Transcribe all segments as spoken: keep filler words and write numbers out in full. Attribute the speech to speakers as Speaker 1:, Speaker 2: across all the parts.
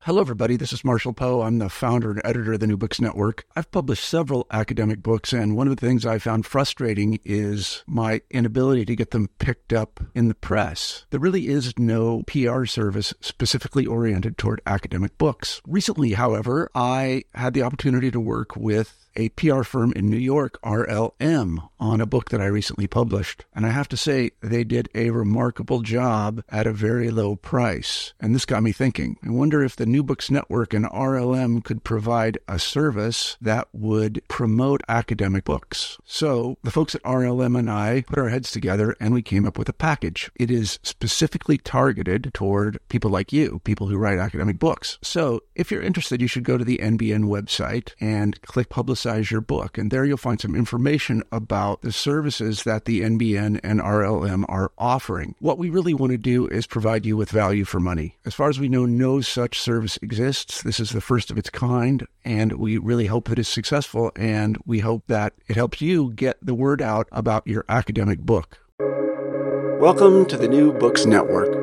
Speaker 1: Hello, everybody. This is Marshall Poe. I'm the founder and editor of the New Books Network. I've published several academic books, and one of the things I found frustrating is my inability to get them picked up in the press. There really is no P R service specifically oriented toward academic books. Recently, however, I had the opportunity to work with a P R firm in New York, R L M, on a book that I recently published. And I have to say, they did a remarkable job at a very low price. And this got me thinking. I wonder if the New Books Network and R L M could provide a service that would promote academic books. So the folks at R L M and I put our heads together and we came up with a package. It is specifically targeted toward people like you, people who write academic books. So if you're interested, you should go to the N B N website and click Publicize your book. And there you'll find some information about the services that the N B N and R L M are offering. What we really want to do is provide you with value for money. As far as we know, no such service exists. This is the first of its kind, and we really hope that it's successful, and we hope that it helps you get the word out about your academic book. Welcome to the New Books Network.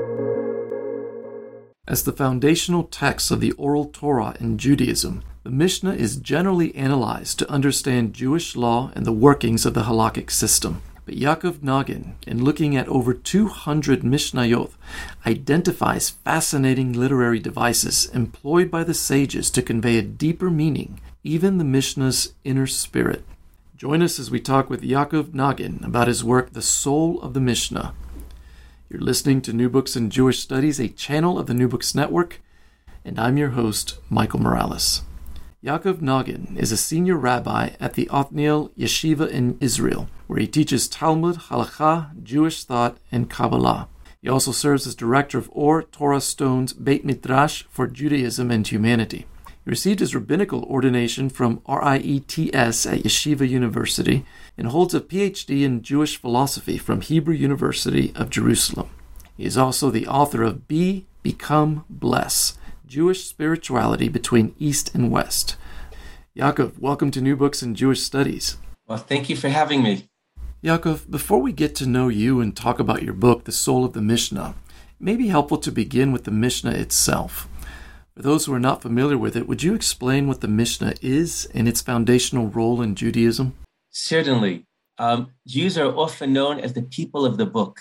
Speaker 2: As the foundational text of the Oral Torah in Judaism, the Mishnah is generally analyzed to understand Jewish law and the workings of the halakhic system. But Yaakov Nagin, in looking at over two hundred Mishnayot, identifies fascinating literary devices employed by the sages to convey a deeper meaning, even the Mishnah's inner spirit. Join us as we talk with Yaakov Nagin about his work, The Soul of the Mishnah. You're listening to New Books in Jewish Studies, a channel of the New Books Network, and I'm your host, Michael Morales. Yaakov Nagin is a senior rabbi at the Othniel Yeshiva in Israel, where he teaches Talmud, Halakha, Jewish thought, and Kabbalah. He also serves as director of Or Torah Stone's Beit Midrash for Judaism and Humanity. He received his rabbinical ordination from R I E T S at Yeshiva University and holds a P H D in Jewish philosophy from Hebrew University of Jerusalem. He is also the author of Be, Become, Bless, Jewish Spirituality Between East and West. Yaakov, welcome to New Books in Jewish Studies.
Speaker 3: Well, thank you for having me.
Speaker 2: Yaakov, before we get to know you and talk about your book, The Soul of the Mishnah, it may be helpful to begin with the Mishnah itself. For those who are not familiar with it, would you explain what the Mishnah is and its foundational role in Judaism?
Speaker 3: Certainly. Um, Jews are often known as the people of the book,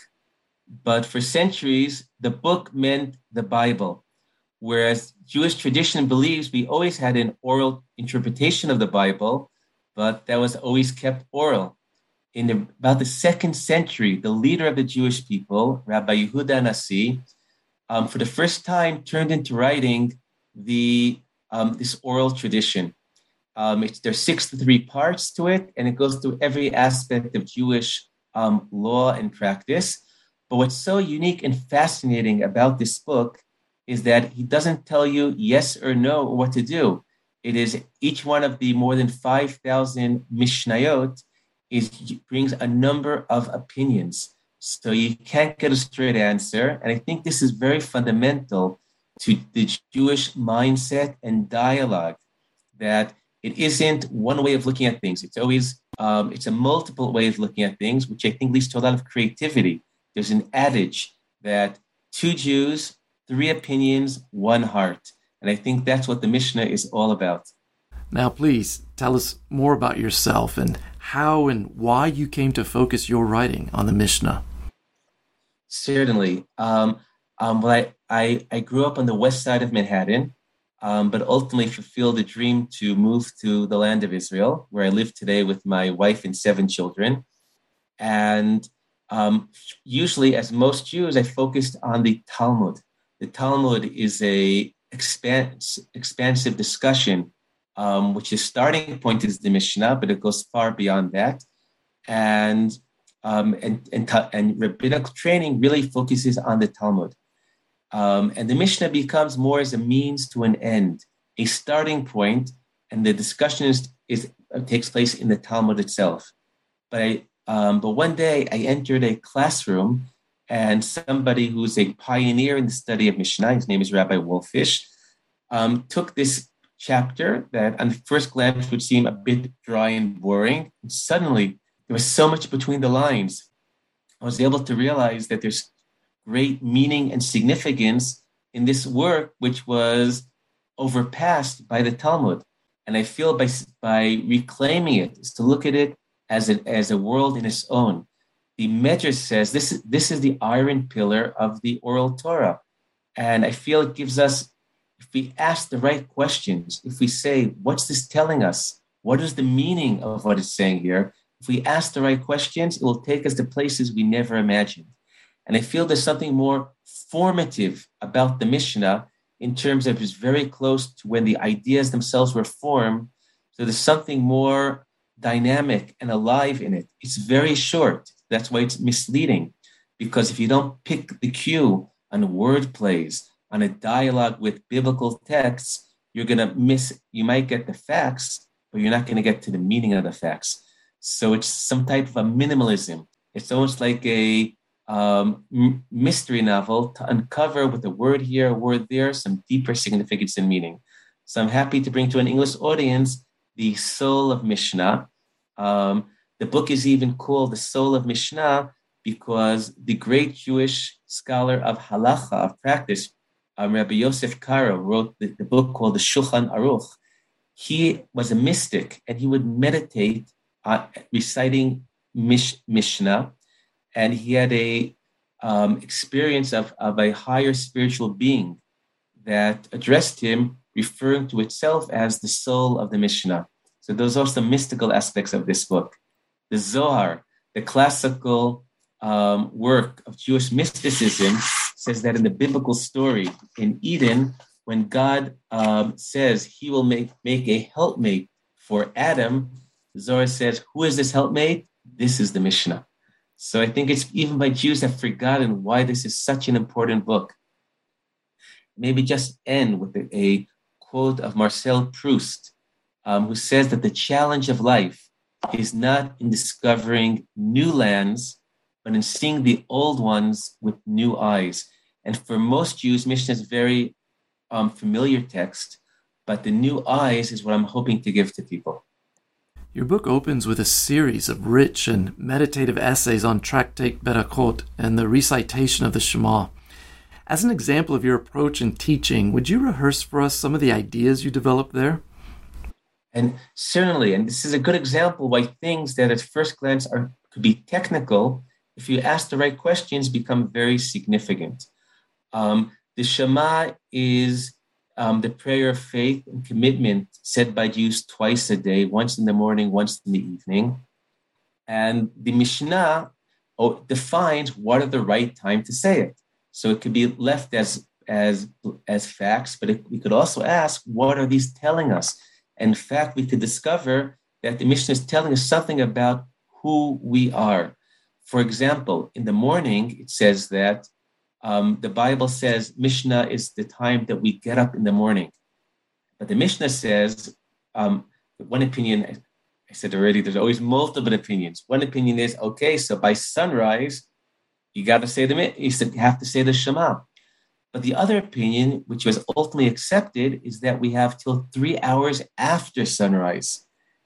Speaker 3: but for centuries, the book meant the Bible. Whereas Jewish tradition believes we always had an oral interpretation of the Bible, but that was always kept oral. In the, about the second century, the leader of the Jewish people, Rabbi Yehuda Nasi, um, for the first time turned into writing the um, this oral tradition. Um, it's, there's sixty-three parts to it, and it goes through every aspect of Jewish um, law and practice. But what's so unique and fascinating about this book is that he doesn't tell you yes or no what to do. It is each one of the more than five thousand Mishnayot is brings a number of opinions. So you can't get a straight answer. And I think this is very fundamental to the Jewish mindset and dialogue, that it isn't one way of looking at things. It's always, um, it's a multiple way of looking at things, which I think leads to a lot of creativity. There's an adage that two Jews, three opinions, one heart. And I think that's what the Mishnah is all about.
Speaker 2: Now, please tell us more about yourself and how and why you came to focus your writing on the Mishnah.
Speaker 3: Certainly. Um, um, well, I, I, I grew up on the west side of Manhattan, um, but ultimately fulfilled the dream to move to the land of Israel, where I live today with my wife and seven children. And um, usually, as most Jews, I focused on the Talmud. The Talmud is a expans- expansive discussion, um, which is starting point is the Mishnah, but it goes far beyond that. And um, and, and and rabbinical training really focuses on the Talmud. Um, and the Mishnah becomes more as a means to an end, a starting point, and the discussion is, is uh, takes place in the Talmud itself. But I, um, but one day I entered a classroom, and somebody who's a pioneer in the study of Mishnah, his name is Rabbi Wolfish, um, took this chapter that on first glance would seem a bit dry and boring. And suddenly, there was so much between the lines. I was able to realize that there's great meaning and significance in this work, which was overpassed by the Talmud. And I feel by, by reclaiming it is to look at it as a, as a world in its own. The Medrash says this is, this is the iron pillar of the oral Torah. And I feel it gives us, if we ask the right questions, if we say, what's this telling us? What is the meaning of what it's saying here? If we ask the right questions, it will take us to places we never imagined. And I feel there's something more formative about the Mishnah in terms of it's very close to when the ideas themselves were formed. So there's something more dynamic and alive in it. It's very short. That's why it's misleading. Because if you don't pick the cue on word plays, on a dialogue with biblical texts, you're going to miss, you might get the facts, but you're not going to get to the meaning of the facts. So it's some type of a minimalism. It's almost like a um, m- mystery novel to uncover with a word here, a word there, some deeper significance and meaning. So I'm happy to bring to an English audience the Soul of Mishnah. Um, the book is even called The Soul of Mishnah because the great Jewish scholar of halacha, of practice, um, Rabbi Yosef Karo, wrote the, the book called the Shulchan Aruch. He was a mystic, and he would meditate uh, reciting Mish, Mishnah, and he had a um, experience of, of a higher spiritual being that addressed him, referring to itself as the soul of the Mishnah. So those are some mystical aspects of this book. The Zohar, the classical um, work of Jewish mysticism, says that in the biblical story in Eden, when God um, says he will make, make a helpmate for Adam, Zohar says, who is this helpmate? This is the Mishnah. So I think it's even by Jews have forgotten why this is such an important book. Maybe just end with a, a quote of Marcel Proust, um, who says that the challenge of life is not in discovering new lands, but in seeing the old ones with new eyes. And for most Jews, Mishnah is very um, familiar text, but the new eyes is what I'm hoping to give to people.
Speaker 2: Your book opens with a series of rich and meditative essays on Tractate Berakot and the recitation of the Shema. As an example of your approach in teaching, would you rehearse for us some of the ideas you developed there?
Speaker 3: And certainly, and this is a good example why things that at first glance are could be technical, if you ask the right questions, become very significant. Um, the Shema is um, the prayer of faith and commitment said by Jews twice a day, once in the morning, once in the evening. And the Mishnah oh, defines what are the right time to say it. So it could be left as as as facts, but it, we could also ask, what are these telling us? And in fact, we could discover that the Mishnah is telling us something about who we are. For example, in the morning, it says that um, the Bible says Mishnah is the time that we get up in the morning. But the Mishnah says, um, one opinion, I said already, there's always multiple opinions. One opinion is, okay, so by sunrise, you got to say the, you have to say the Shema. But the other opinion, which was ultimately accepted, is that we have till three hours after sunrise.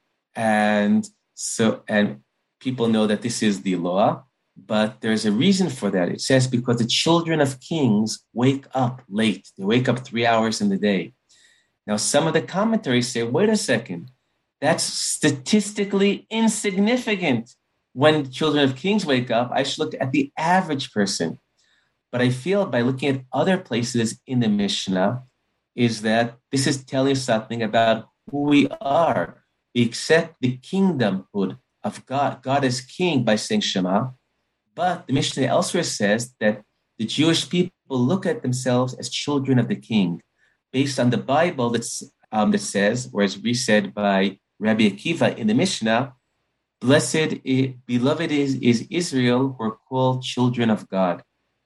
Speaker 3: And so, and people know that this is the law, but there's a reason for that. It says because the children of kings wake up late. They wake up three hours in the day. Now, some of the commentaries say, wait a second, that's statistically insignificant. When children of kings wake up, I should look at the average person. But I feel by looking at other places in the Mishnah is that this is telling us something about who we are. We accept the kingdomhood of God. God is king by saying Shema. But the Mishnah elsewhere says that the Jewish people look at themselves as children of the king based on the Bible that's, um, that says, or as re-said by Rabbi Akiva in the Mishnah, blessed, beloved is, is Israel who are called children of God.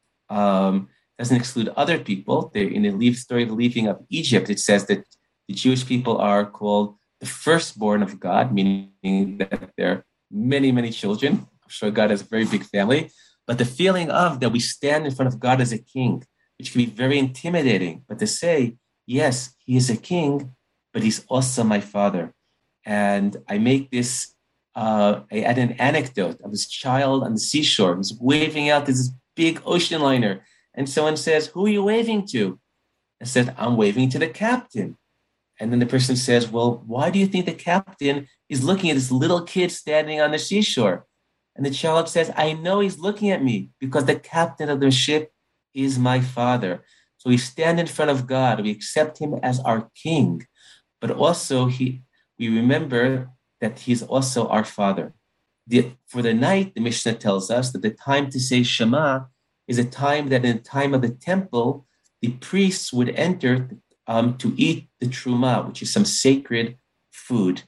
Speaker 3: Um, doesn't exclude other people. They, in the leave story of the leaving of Egypt, it says that the Jewish people are called the firstborn of God, meaning that there are many, many children. I'm sure God has a very big family. But the feeling of that we stand in front of God as a king, which can be very intimidating, but to say, yes, he is a king, but he's also my father. And I make this, uh, I add an anecdote of this child on the seashore who's waving out this big ocean liner. And someone says, who are you waving to? and says, I'm waving to the captain. And then the person says, well, why do you think the captain is looking at this little kid standing on the seashore? And the child says, I know he's looking at me because the captain of the ship is my father. So we stand in front of God. We accept him as our king. But also he, we remember that he's also our father. The, for the night, the Mishnah tells us that the time to say Shema is a time that in the time of the temple, the priests would enter um, to eat the truma, which is some sacred food,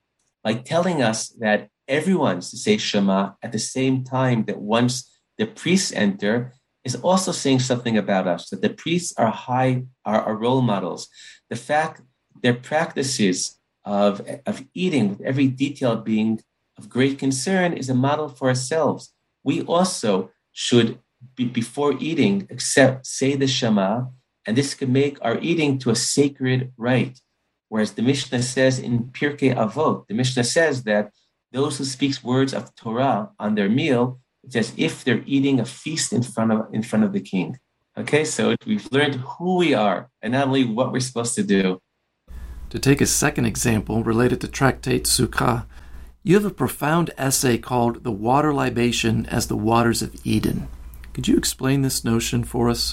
Speaker 3: by telling us that everyone's to say Shema at the same time that once the priests enter is also saying something about us, that the priests are high, are, are role models. The fact their practices of, of eating with every detail being of great concern is a model for ourselves. We also should, be, before eating, accept, say the Shema, and this can make our eating to a sacred rite. Whereas the Mishnah says in Pirkei Avot, the Mishnah says that those who speak words of Torah on their meal, it's as if they're eating a feast in front of in front of the king. Okay, so we've learned who we are and not only what we're supposed to do.
Speaker 2: To take a second example related to Tractate Sukkah, you have a profound essay called The Water Libation as the Waters of Eden. Could you explain this notion for us?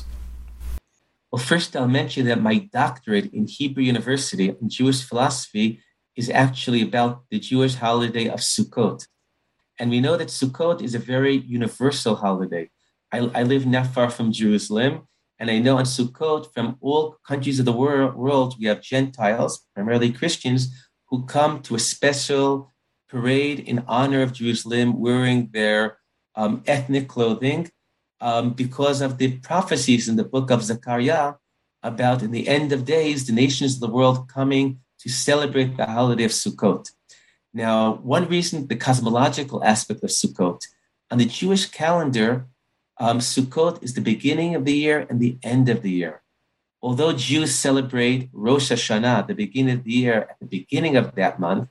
Speaker 3: Well, first I'll mention that my doctorate in Hebrew University in Jewish philosophy is actually about the Jewish holiday of Sukkot. And we know that Sukkot is a very universal holiday. I, I live not far from Jerusalem, and I know on Sukkot, from all countries of the wor- world, we have Gentiles, primarily Christians, who come to a special parade in honor of Jerusalem, wearing their um, ethnic clothing, um, because of the prophecies in the book of Zechariah about in the end of days, the nations of the world coming to celebrate the holiday of Sukkot. Now, one reason, the cosmological aspect of Sukkot. On the Jewish calendar, um, Sukkot is the beginning of the year and the end of the year. Although Jews celebrate Rosh Hashanah, the beginning of the year, at the beginning of that month,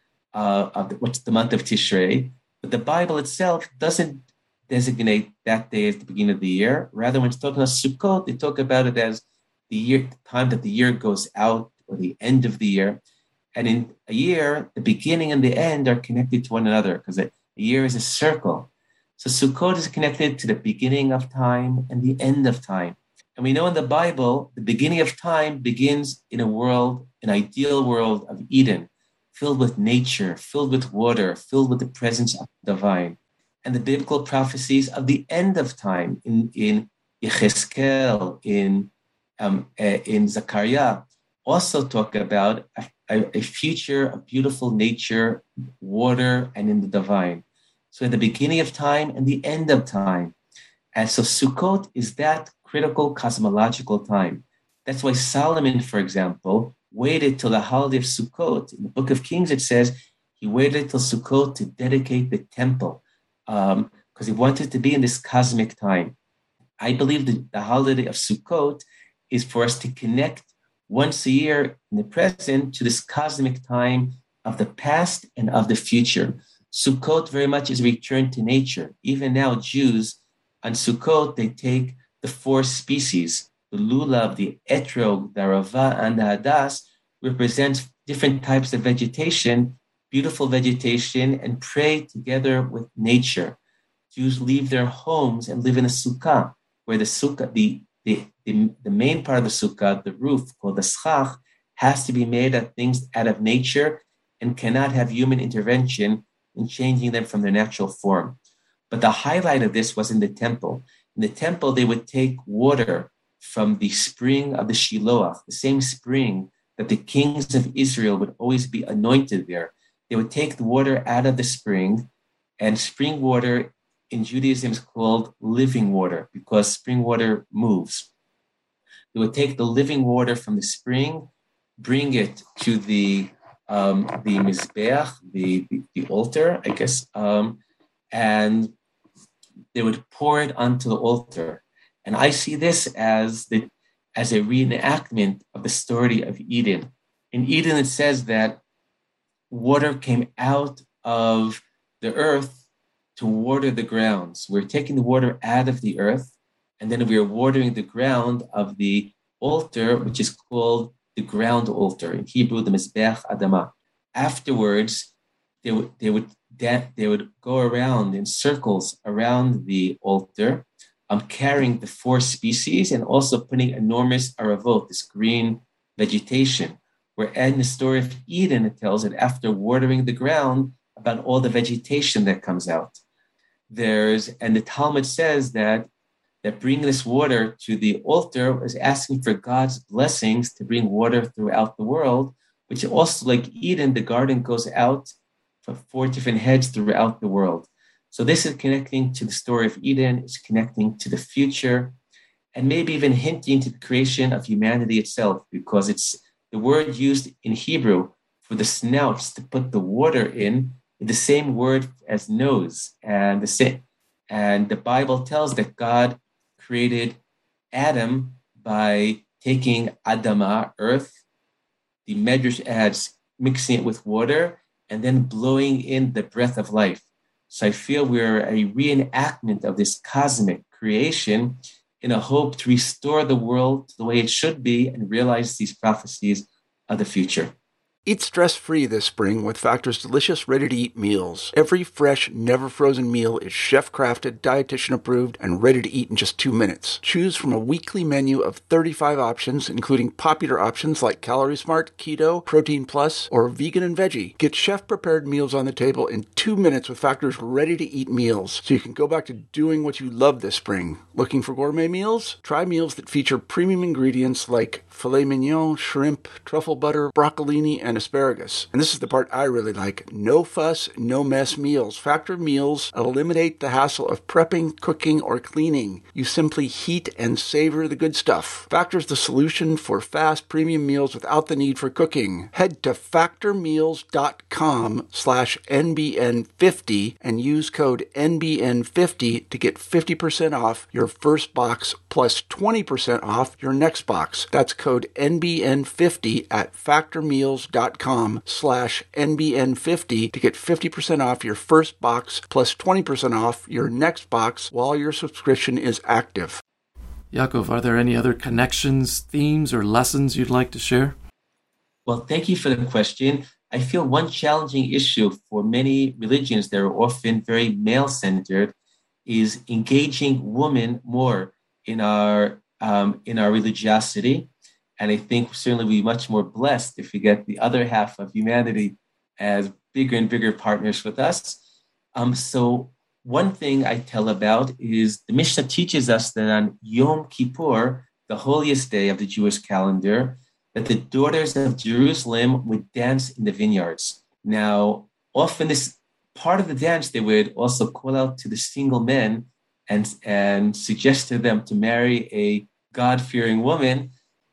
Speaker 3: uh, of the, what's the month of Tishrei, but the Bible itself doesn't designate that day as the beginning of the year. Rather, when it's talking about Sukkot, they talk about it as the year, the time that the year goes out, or the end of the year. And in a year, the beginning and the end are connected to one another because a year is a circle. So Sukkot is connected to the beginning of time and the end of time. And we know in the Bible, the beginning of time begins in a world, an ideal world of Eden, filled with nature, filled with water, filled with the presence of the divine. And the biblical prophecies of the end of time in, in Yechezkel, in, um, uh, in Zechariah, also talk about a, a, a future of beautiful nature, water, and in the divine. So at the beginning of time and the end of time. And so Sukkot is that critical cosmological time. That's why Solomon, for example, waited till the holiday of Sukkot. In the book of Kings, it says he waited till Sukkot to dedicate the temple because um, he wanted to be in this cosmic time. I believe that the holiday of Sukkot is for us to connect once a year in the present to this cosmic time of the past and of the future. Sukkot very much is a return to nature. Even now, Jews on Sukkot, they take the four species, the lulav, the etrog, the arava, and the hadas, represents different types of vegetation, beautiful vegetation, and pray together with nature. Jews leave their homes and live in a sukkah, where the sukkah, the, the, the, the main part of the sukkah, the roof, called the schach, has to be made of things out of nature and cannot have human intervention in changing them from their natural form. But the highlight of this was in the temple. In the temple, they would take water from the spring of the Shiloach, the same spring that the kings of Israel would always be anointed there. They would take the water out of the spring, and spring water in Judaism is called living water because spring water moves. They would take the living water from the spring, bring it to the um, the mizbeach, the, the, the altar, I guess, um, and they would pour it onto the altar. And I see this as the as a reenactment of the story of Eden. In Eden, it says that water came out of the earth to water the grounds. We're taking the water out of the earth, and then we are watering the ground of the altar, which is called the ground altar. In Hebrew, the Mizbech Adama. Afterwards, they would, they would, they would go around in circles around the altar, um, carrying the four species and also putting enormous aravot, this green vegetation. Where in the story of Eden, it tells that after watering the ground, about all the vegetation that comes out. There's, and the Talmud says that, that bringing this water to the altar was asking for God's blessings to bring water throughout the world, which also, like Eden, the garden goes out for four different heads throughout the world. So this is connecting to the story of Eden, it's connecting to the future, and maybe even hinting to the creation of humanity itself, because it's the word used in Hebrew for the snouts to put the water in, the same word as nose. And the same, and the Bible tells that God created Adam by taking Adama, earth, the Medrash adds, mixing it with water, and then blowing in the breath of life. So I feel we're a reenactment of this cosmic creation in a hope to restore the world to the way it should be and realize these prophecies of the future.
Speaker 1: Eat stress-free this spring with Factor's delicious, ready-to-eat meals. Every fresh, never-frozen meal is chef-crafted, dietitian-approved, and ready to eat in just two minutes. Choose from a weekly menu of thirty-five options, including popular options like Calorie Smart, Keto, Protein Plus, or Vegan and Veggie. Get chef-prepared meals on the table in two minutes with Factor's ready-to-eat meals, so you can go back to doing what you love this spring. Looking for gourmet meals? Try meals that feature premium ingredients like filet mignon, shrimp, truffle butter, broccolini, and asparagus. And this is the part I really like. No fuss, no mess meals. Factor meals eliminate the hassle of prepping, cooking, or cleaning. You simply heat and savor the good stuff. Factor's the solution for fast premium meals without the need for cooking. Head to factormeals.com slash NBN50 and use code N B N fifty to get fifty percent off your first box plus twenty percent off your next box. That's code N B N fifty at factormeals.com slash N B N fifty to get fifty percent off your first box plus twenty percent off your next box while your subscription is active.
Speaker 2: Yaakov, are there any other connections, themes, or lessons you'd like to share?
Speaker 3: Well, thank you for the question. I feel one challenging issue for many religions that are often very male-centered is engaging women more in our um, in our religiosity. And I think certainly we'll be much more blessed if we get the other half of humanity as bigger and bigger partners with us. Um, so one thing I tell about is the Mishnah teaches us that on Yom Kippur, the holiest day of the Jewish calendar, that the daughters of Jerusalem would dance in the vineyards. Now, often this part of the dance, they would also call out to the single men and, and suggest to them to marry a God-fearing woman.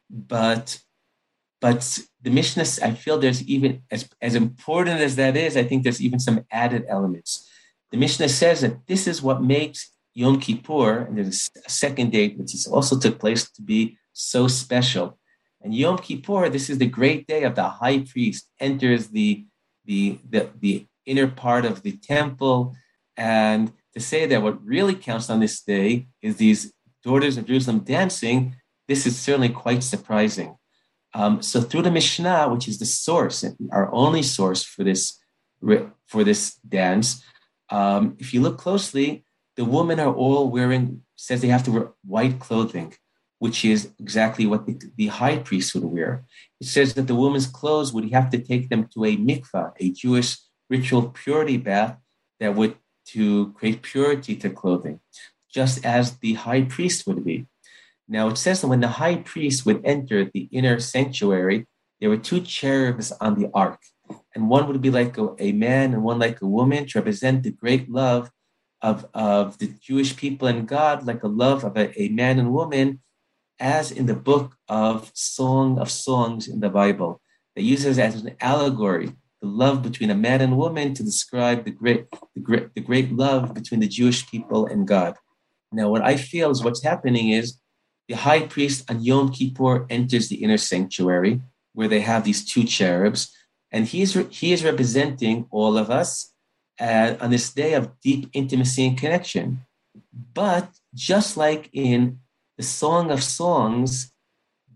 Speaker 3: But but the Mishnah, I feel there's even, as, as important as that is, I think there's even some added elements. The Mishnah says that this is what makes Yom Kippur, and there's a second date which is also took place, to be so special. And Yom Kippur, this is the great day of the high priest, enters the, the, the, the inner part of the temple. And to say that what really counts on this day is these daughters of Jerusalem dancing, this is certainly quite surprising. Um, so through the Mishnah, which is the source, our only source for this, for this dance, um, if you look closely, the women are all wearing, says they have to wear white clothing, which is exactly what the, the high priest would wear. It says that the woman's clothes would have to take them to a mikvah, a Jewish ritual purity bath that would to create purity to clothing, just as the high priest would be. Now it says that when the high priest would enter the inner sanctuary, there were two cherubs on the ark, and one would be like a, a man and one like a woman to represent the great love of, of the Jewish people and God, like a love of a, a man and woman, as in the book of Song of Songs in the Bible. That uses as an allegory the love between a man and woman to describe the great, the great, the great love between the Jewish people and God. Now, what I feel is what's happening is the high priest on Yom Kippur enters the inner sanctuary where they have these two cherubs, and he is, he is representing all of us uh, on this day of deep intimacy and connection. But just like in the Song of Songs,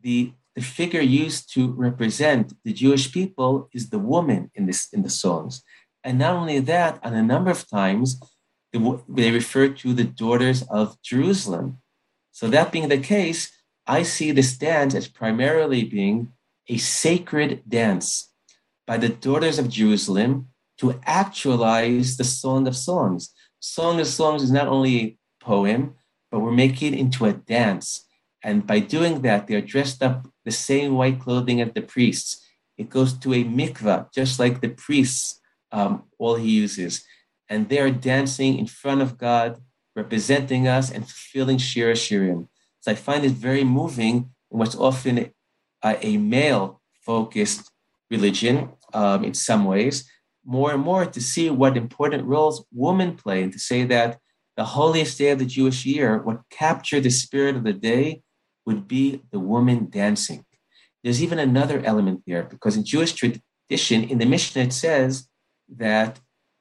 Speaker 3: the, the figure used to represent the Jewish people is the woman in this in the songs. And not only that, on a number of times, they refer to the daughters of Jerusalem. So that being the case, I see this dance as primarily being a sacred dance by the daughters of Jerusalem to actualize the Song of Songs. Song of Songs is not only a poem, but we're making it into a dance. And by doing that, they're dressed up the same white clothing as the priests. It goes to a mikvah, just like the priests, um, all he uses. And they're dancing in front of God, representing us and fulfilling Shir Shirim. So I find it very moving in what's often a, a male-focused religion um, in some ways, more and more to see what important roles women play, and to say that the holiest day of the Jewish year, what captured the spirit of the day would be the woman dancing. There's even another element there, because in Jewish tradition, in the Mishnah, it says that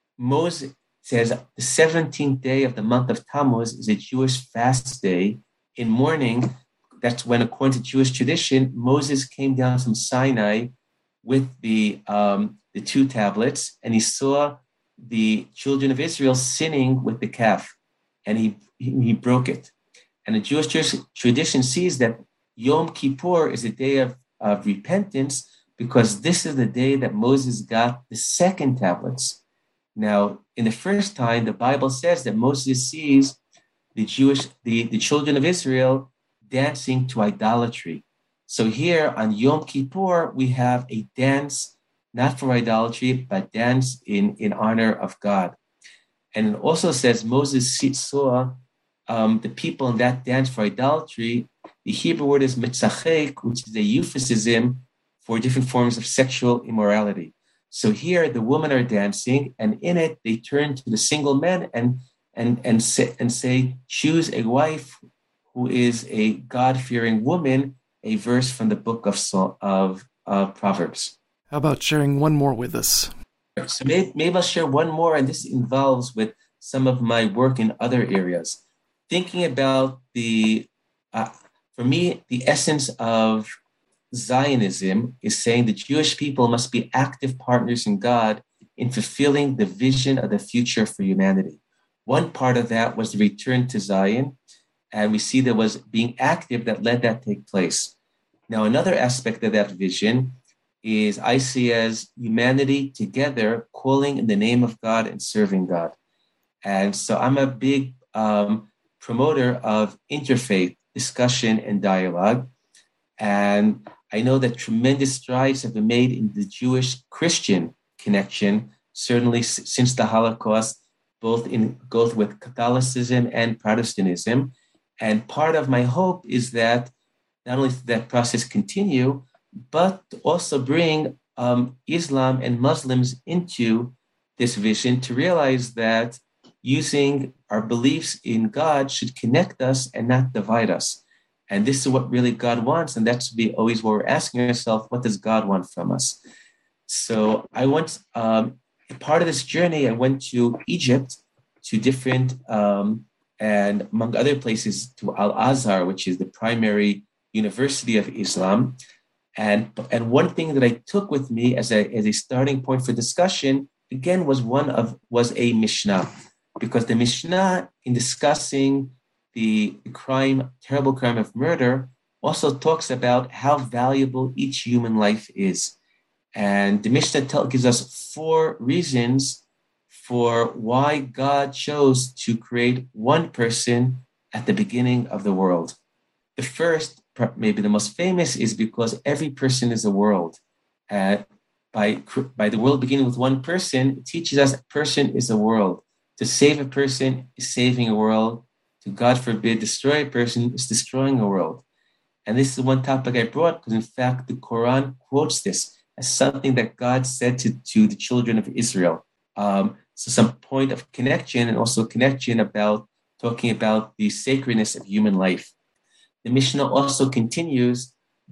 Speaker 3: Moses says the seventeenth day of the month of Tammuz is a Jewish fast day. In mourning, that's when, according to Jewish tradition, Moses came down from Sinai with the um, the two tablets, and he saw the children of Israel sinning with the calf, and he he, he broke it. And the Jewish tradition sees that Yom Kippur is a day of, of repentance, because this is the day that Moses got the second tablets. Now, in the first time, the Bible says that Moses sees the Jewish, the, the children of Israel dancing to idolatry. So here on Yom Kippur, we have a dance, not for idolatry, but dance in, in honor of God. And it also says Moses saw um, the people in that dance for idolatry. The Hebrew word is mitzachek, which is a euphemism for different forms of sexual immorality. So here the women are dancing, and in it they turn to the single men and and and say, and say, choose a wife who is a God-fearing woman, a verse from the book of of, of Proverbs.
Speaker 2: How about sharing one more with us?
Speaker 3: So maybe, maybe I'll share one more, and this involves with some of my work in other areas. Thinking about the, uh, for me, the essence of Zionism is saying the Jewish people must be active partners in God in fulfilling the vision of the future for humanity. One part of that was the return to Zion, and we see there was being active that led that to take place. Now, another aspect of that vision is I see as humanity together calling in the name of God and serving God. And so I'm a big um, promoter of interfaith discussion and dialogue. And I know that tremendous strides have been made in the Jewish-Christian connection, certainly s- since the Holocaust, both in both with Catholicism and Protestantism. And part of my hope is that not only does that process continue, but to also bring um, Islam and Muslims into this vision, to realize that using our beliefs in God should connect us and not divide us. And this is what really God wants. And that's be always what we're asking ourselves, what does God want from us? So I went, um, part of this journey, I went to Egypt, to different, um, and among other places, to Al-Azhar, which is the primary university of Islam. And, and one thing that I took with me as a, as a starting point for discussion, again, was one of, was a Mishnah. Because the Mishnah, in discussing the crime, terrible crime of murder, also talks about how valuable each human life is. And the Mishnah tell, gives us four reasons for why God chose to create one person at the beginning of the world. The first, maybe the most famous, is because every person is a world. Uh, by, by the world beginning with one person, it teaches us a person is a world. To save a person is saving a world. To, God forbid, destroy a person is destroying a world. And this is one topic I brought because, in fact, the Quran quotes this as something that God said to, to the children of Israel. Um, so some point of connection, and also connection about talking about the sacredness of human life. The Mishnah also continues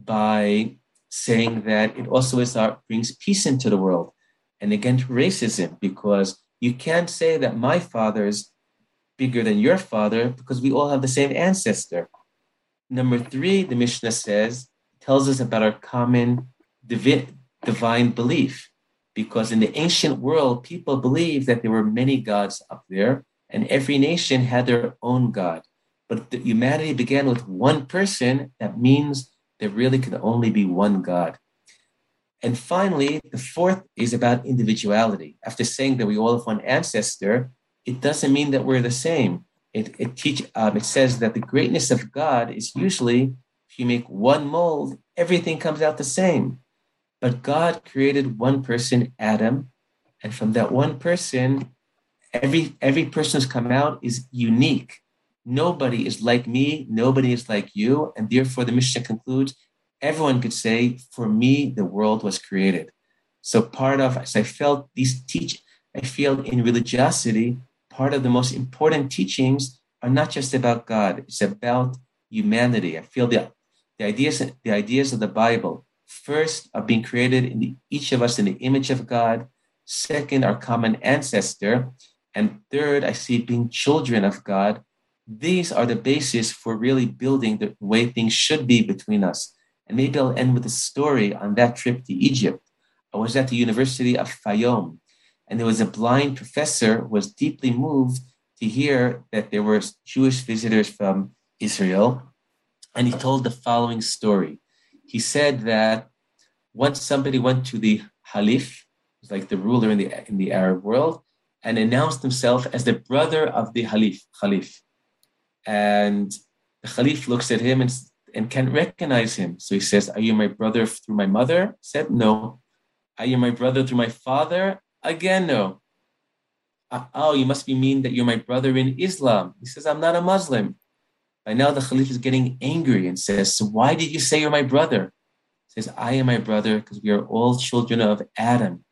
Speaker 3: by saying that it also is our, brings peace into the world and against racism, because you can't say that my father is bigger than your father because we all have the same ancestor. Number three, the Mishnah says tells us about our common divi- divine belief. Because in the ancient world, people believed that there were many gods up there, and every nation had their own god. But the humanity began with one person. That means there really can only be one God. And finally, the fourth is about individuality. After saying that we all have one ancestor, it doesn't mean that we're the same. It it teach um, it says that the greatness of God is usually if you make one mold, everything comes out the same. But God created one person, Adam, and from that one person, every every person who's come out is unique. Nobody is like me, nobody is like you, and therefore the Mishnah concludes, everyone could say, for me, the world was created. So part of, as I felt these teach, I feel in religiosity, part of the most important teachings are not just about God, it's about humanity. I feel the, the ideas the ideas of the Bible, first, are being created in the, each of us in the image of God. Second, our common ancestor. And third, I see being children of God. These are the basis for really building the way things should be between us. And maybe I'll end with a story on that trip to Egypt. I was at the University of Fayum, and there was a blind professor who was deeply moved to hear that there were Jewish visitors from Israel. And he told the following story. He said that once somebody went to the Halif, like the ruler in the, in the Arab world, and announced himself as the brother of the Halif. Khalif. And the Khalif looks at him and, and can't recognize him. So he says, are you my brother through my mother? He said, no. Are you my brother through my father? Again, no. Uh, oh, you must be mean that you're my brother in Islam. He says, I'm not a Muslim. By now the Khalif is getting angry and says, so why did you say you're my brother? He says, I am my brother because we are all children of Adam.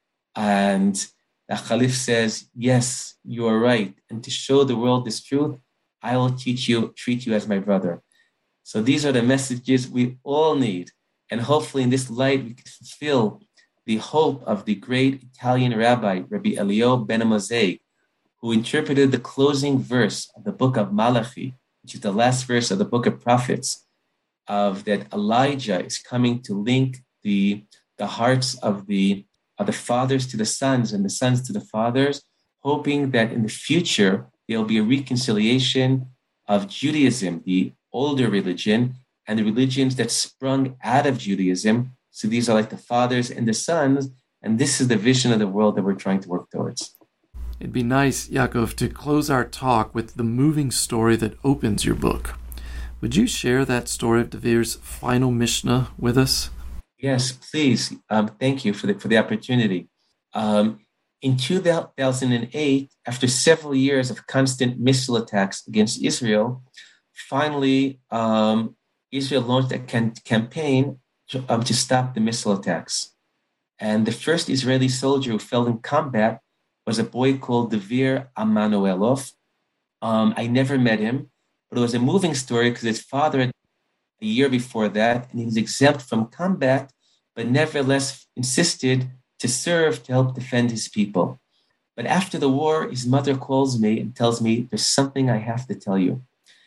Speaker 3: And the Khalif says, yes, you are right. And to show the world this truth, I will teach you, treat you as my brother. So these are the messages we all need. And hopefully in this light, we can fulfill the hope of the great Italian rabbi, Rabbi Elio Ben-Amozeg, who interpreted the closing verse of the book of Malachi, which is the last verse of the book of prophets, of that Elijah is coming to link the, the hearts of the, of the fathers to the sons and the sons to the fathers, hoping that in the future, there'll be a reconciliation of Judaism, the older religion, and the religions that sprung out of Judaism. So these are like the fathers and the sons, and this is the vision of the world that we're trying to work towards.
Speaker 2: It'd be nice, Yaakov, to close our talk with the moving story that opens your book. Would you share that story of Devir's final Mishnah with us?
Speaker 3: Yes, please. Um, thank you for the, for the opportunity. Um, In two thousand eight, after several years of constant missile attacks against Israel, finally, um, Israel launched a can- campaign to, um, to stop the missile attacks. And the first Israeli soldier who fell in combat was a boy called Devir Amanuelov. Um, I never met him, but it was a moving story because his father had a year before that, and he was exempt from combat, but nevertheless insisted to serve to help defend his people. But after the war, his mother calls me and tells me, there's something I have to tell you.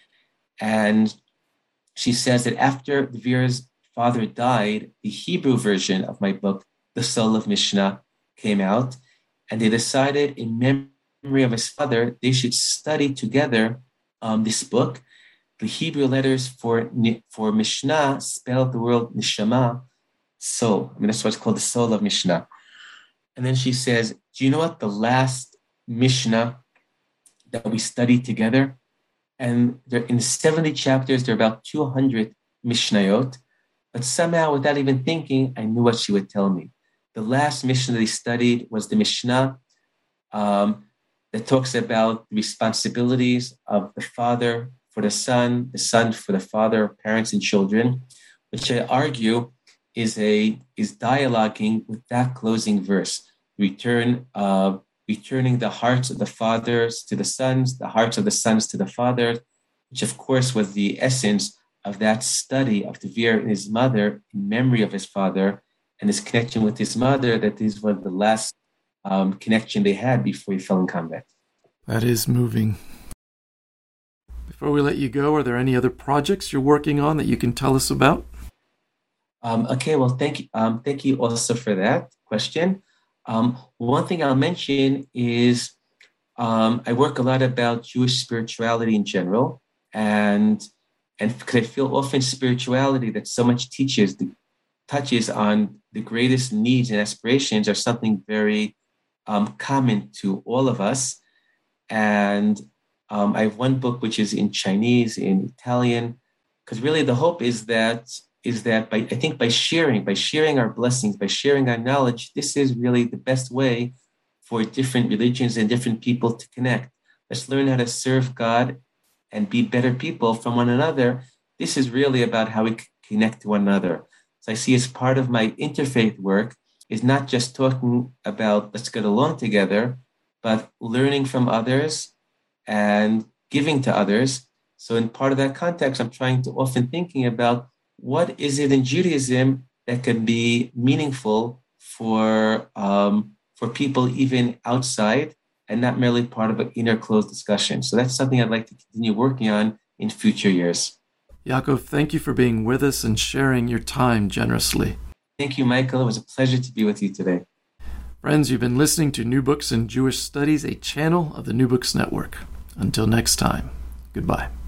Speaker 3: And she says that after Devir's father died, the Hebrew version of my book, The Soul of Mishnah, came out, and they decided in memory of his father, they should study together um, this book. The Hebrew letters for, for Mishnah spell the word Neshama, soul. I mean, that's why it's called the Soul of Mishnah. And then she says, do you know what? The last Mishnah that we studied together, and there, in seventy chapters, there are about two hundred Mishnayot, but somehow, without even thinking, I knew what she would tell me. The last Mishnah they studied was the Mishnah um, that talks about the responsibilities of the father for the son, the son for the father, parents and children, which I argue is a is dialoguing with that closing verse, return uh, returning the hearts of the fathers to the sons, the hearts of the sons to the fathers, which of course was the essence of that study of Devir and his mother in memory of his father and his connection with his mother, that this was the last um, connection they had before he fell in combat.
Speaker 2: That is moving. Before we let you go, are there any other projects you're working on that you can tell us about?
Speaker 3: Um, okay, well, thank you. Um, thank you also for that question. Um, one thing I'll mention is um, I work a lot about Jewish spirituality in general, and and because I feel often spirituality that so much teaches the, touches on the greatest needs and aspirations are something very um, common to all of us. And um, I have one book which is in Chinese, in Italian, because really the hope is that is that by I think by sharing, by sharing our blessings, by sharing our knowledge, this is really the best way for different religions and different people to connect. Let's learn how to serve God and be better people from one another. This is really about how we connect to one another. So I see as part of my interfaith work is not just talking about let's get along together, but learning from others and giving to others. So in part of that context, I'm trying to often thinking about what is it in Judaism that can be meaningful for um, for people even outside and not merely part of an inner closed discussion. So that's something I'd like to continue working on in future years.
Speaker 2: Yaakov, thank you for being with us and sharing your time generously.
Speaker 3: Thank you, Michael. It was a pleasure to be with you today.
Speaker 2: Friends, you've been listening to New Books in Jewish Studies, a channel of the New Books Network. Until next time, goodbye.